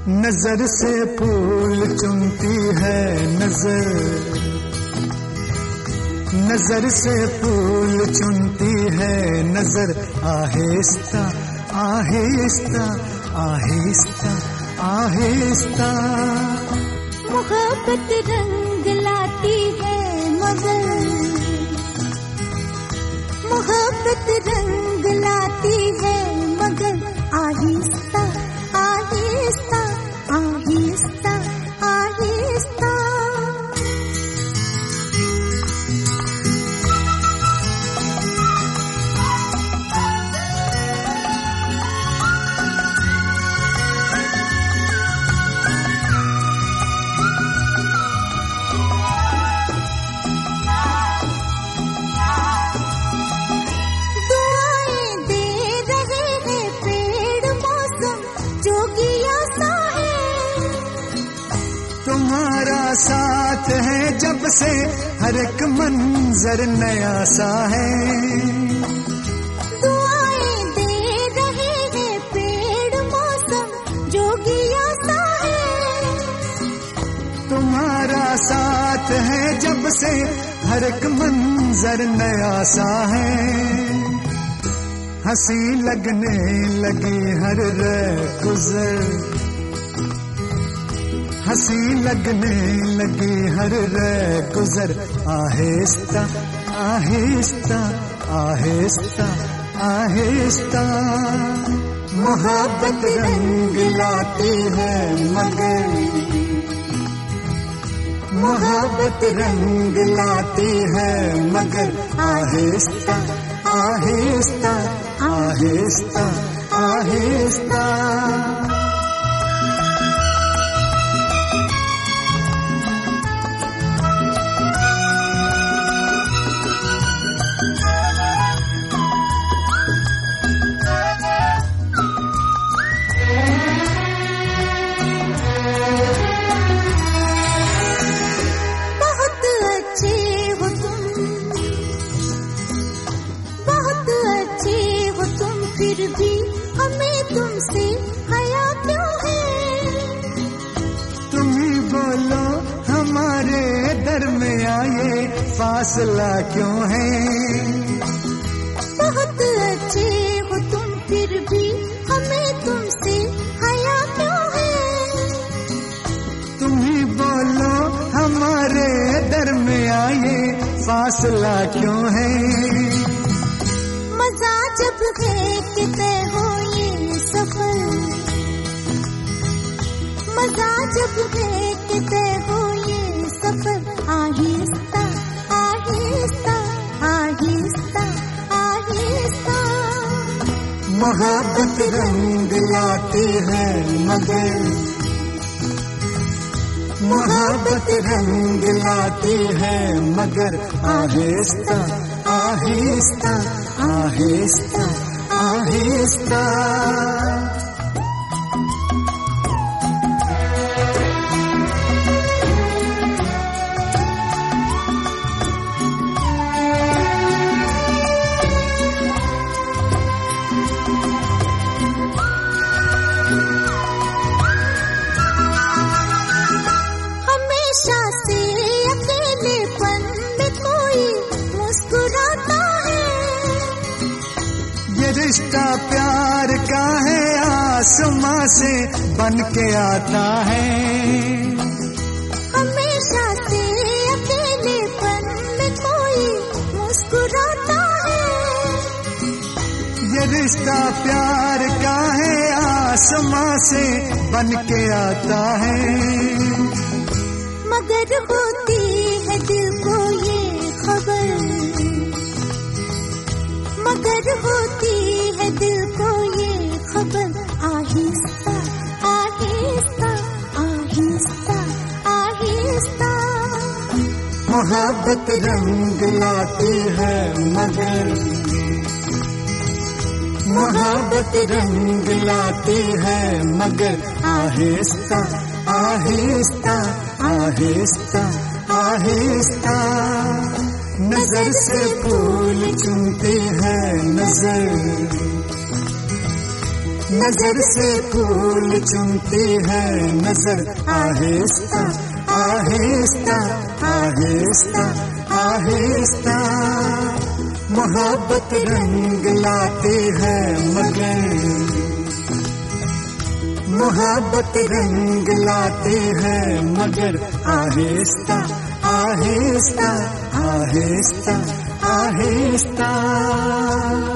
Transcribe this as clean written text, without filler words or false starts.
नजर से फूल चुनती है नजर, नजर से फूल चुनती है नजर, आहिस्ता आहिस्ता आहिस्ता आहिस्ता। मोहब्बत रंग लाती है मगर, मोहब्बत रंग लाती है मगर, आहिस्ता आहिस्ता आहिस्ता आहिस्ता। तुम्हारा साथ है जब से हर एक मंजर नया सा है। दुआएं दे रहे हैं पेड़ मौसम जोगिया सा है। तुम्हारा साथ है जब से हर एक मंजर नया सा है। हंसी लगने लगी हर गुजर, हंसी लगने लगी हर गुजर, आहिस्ता आहिस्ता आहिस्ता आहिस्ता। मोहब्बत रंग लाती है मगर, मोहब्बत रंग लाती है मगर, आहिस्ता आहिस्ता आहिस्ता आहिस्ता। फिर भी हमें तुमसे हया क्यों है? तुम ही बोलो हमारे दरमियां ये फासला क्यों है? बहुत अच्छे हो तुम फिर भी हमें तुमसे हया क्यों है? तुम ही बोलो हमारे दरमियां ये फासला क्यों है? मजा जब है कि तय हो ये सफर, मजा जब है कि तय हो ये सफर, आहिस्ता आहिस्ता आहिस्ता आहिस्ता। मोहब्बत रंग लाती है मगर, मोहब्बत रंग लाती है मगर, आहिस्ता आहिस्ता आहिस्ता आहिस्ता। हमेशा से अकेलेपन में कोई मुस्कुराता है। ये रिश्ता प्यार का है आसमां से बन के आता है। हमेशा से अकेलेपन में कोई मुस्कुराता है। ये रिश्ता प्यार का है आसमां से बन के आता है। मगर होती है दिल को ये खबर, मगर होती है दिल को ये खबर, आहिस्ता आहिस्ता आहिस्ता आहिस्ता। मोहब्बत रंग लाती है मगर, मोहब्बत रंग लाती है मगर, आहिस्ता आहिस्ता आहिस्ता आहिस्ता। नजर से फूल चुनती है नजर, नजर से फूल चुनती है नजर, आहिस्ता आहिस्ता आहिस्ता आहिस्ता। मोहब्बत रंग लाती है मगर, मोहब्बत रंग लाती है मगर, आहिस्ता आहिस्ता आहिस्ता आहिस्ता।